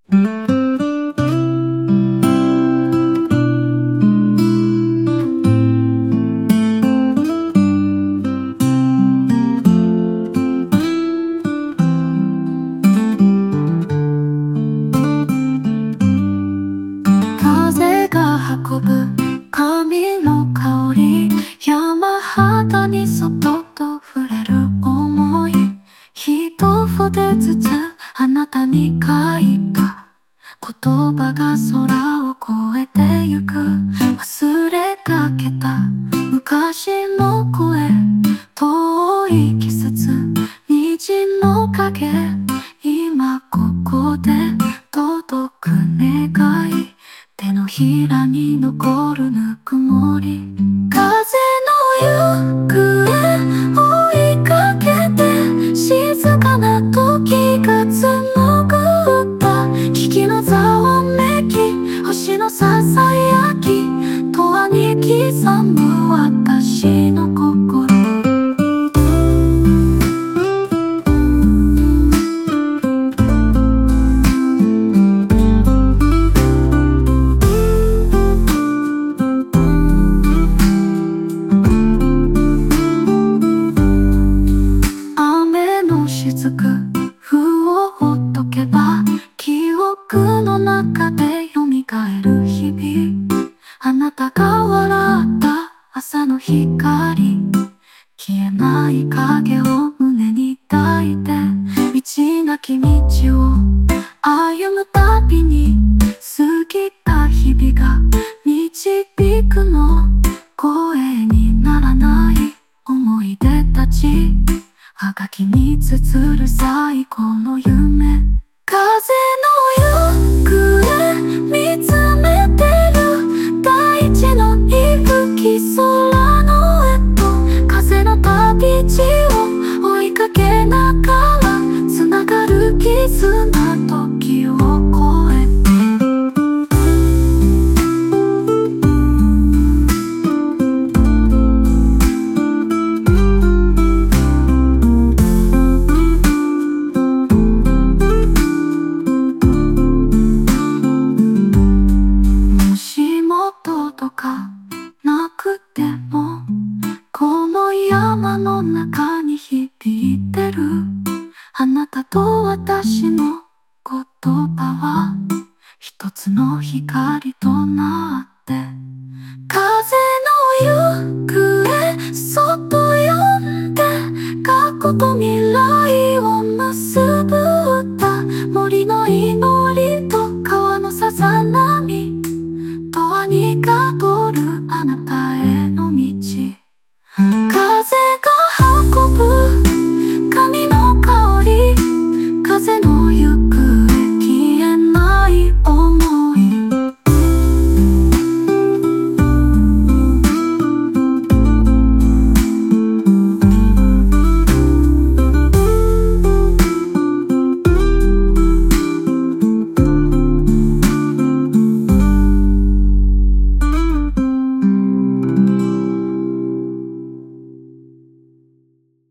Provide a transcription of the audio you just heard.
風が運ぶ髪の香り、山肌にそっと触れる想い、一筆ずつあなたに書いた言葉が空を越えてゆく。忘れかけた昔の声、遠い季節、虹の影、今ここで届く願い、手のひらに残るぬくもり。風の行方追いかけて、静かな時が紡ぐ歌、木々のざわめき、星のささやき、永遠に刻む私の心。雫、符をほっとけば記憶の中で蘇る日々。あなたが笑った朝の光、消えない影を胸に抱いて、道なき道を歩むたびに過ぎた日々が導くの。声にならない思い出たち、はがきに綴る最高の夢。風の行方見つめてる、大地の息吹、空の絵と風の旅路を追いかけながらつながる絆、時を超えて。とかなくても、この山の中に響いてるあなたと私の言葉は一つの光となって